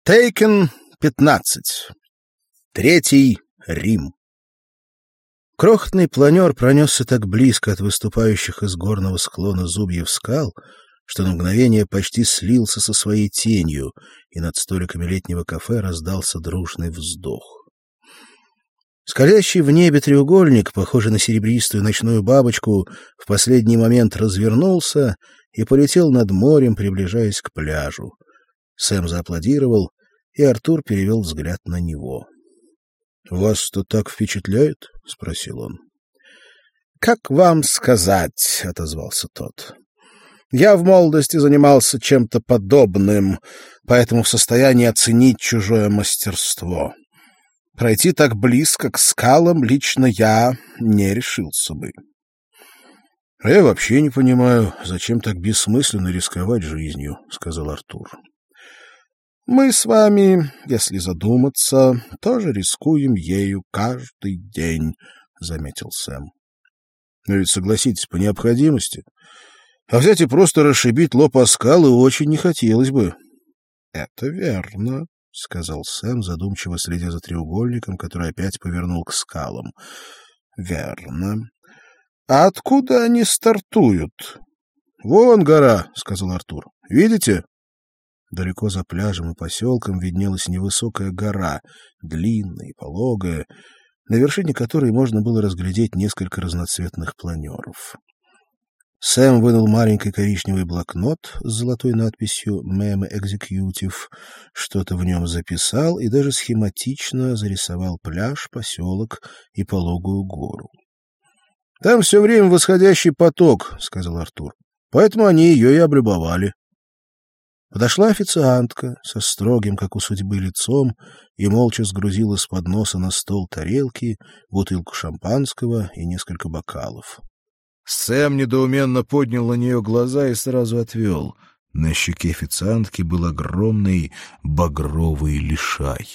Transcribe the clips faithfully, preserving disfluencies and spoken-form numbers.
Тейкен пятнадцать. Третий Рим. Крохотный планер пронесся так близко от выступающих из горного склона зубьев скал, что на мгновение почти слился со своей тенью, и над столиками летнего кафе раздался дружный вздох. Скользящий в небе треугольник, похожий на серебристую ночную бабочку, в последний момент развернулся и полетел над морем, приближаясь к пляжу. Сэм зааплодировал, и Артур перевел взгляд на него. — Вас-то так впечатляет? — спросил он. — Как вам сказать? — отозвался тот. — Я в молодости занимался чем-то подобным, поэтому в состоянии оценить чужое мастерство. Пройти так близко к скалам лично я не решился бы. — А я вообще не понимаю, зачем так бессмысленно рисковать жизнью, — сказал Артур. — Мы с вами, если задуматься, тоже рискуем ею каждый день, — заметил Сэм. — Но ведь, согласитесь, по необходимости. А взять и просто расшибить лоб о скалы очень не хотелось бы. — Это верно, — сказал Сэм, задумчиво следя за треугольником, который опять повернул к скалам. — Верно. А откуда они стартуют? — Вон гора, — сказал Артур. — Видите? Далеко за пляжем и поселком виднелась невысокая гора, длинная и пологая, на вершине которой можно было разглядеть несколько разноцветных планеров. Сэм вынул маленький коричневый блокнот с золотой надписью «Meme Executive», что-то в нем записал и даже схематично зарисовал пляж, поселок и пологую гору. — Там все время восходящий поток, — сказал Артур, — поэтому они ее и облюбовали. Подошла официантка со строгим, как у судьбы, лицом и молча сгрузила с подноса на стол тарелки, бутылку шампанского и несколько бокалов. Сэм недоуменно поднял на нее глаза и сразу отвел. На щеке официантки был огромный багровый лишай.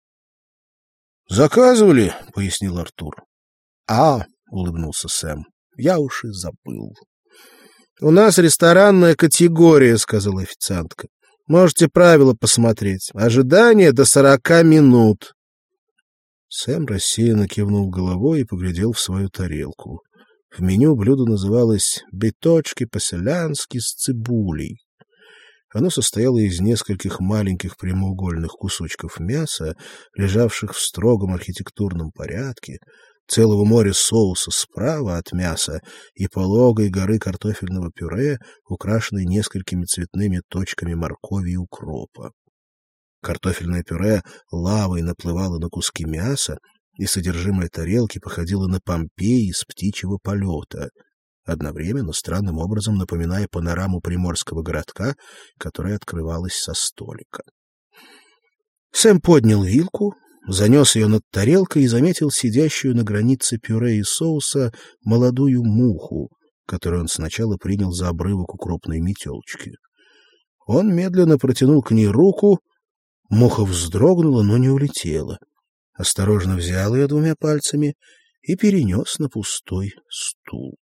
«Заказывали?» — пояснил Артур. «А, — улыбнулся Сэм, — я уж и забыл». «У нас ресторанная категория», — сказала официантка. «Можете правила посмотреть. Ожидание до сорока минут». Сэм рассеянно кивнул головой и поглядел в свою тарелку. В меню блюдо называлось «биточки по-селянски с цибулей». Оно состояло из нескольких маленьких прямоугольных кусочков мяса, лежавших в строгом архитектурном порядке, целого моря соуса справа от мяса и пологой горы картофельного пюре, украшенной несколькими цветными точками моркови и укропа. Картофельное пюре лавой наплывало на куски мяса, и содержимое тарелки походило на Помпеи из птичьего полета, одновременно странным образом напоминая панораму приморского городка, которая открывалась со столика. Сэм поднял вилку, занес ее над тарелкой и заметил сидящую на границе пюре и соуса молодую муху, которую он сначала принял за обрывок укропной метелочки. Он медленно протянул к ней руку, муха вздрогнула, но не улетела. Осторожно взял ее двумя пальцами и перенес на пустой стул.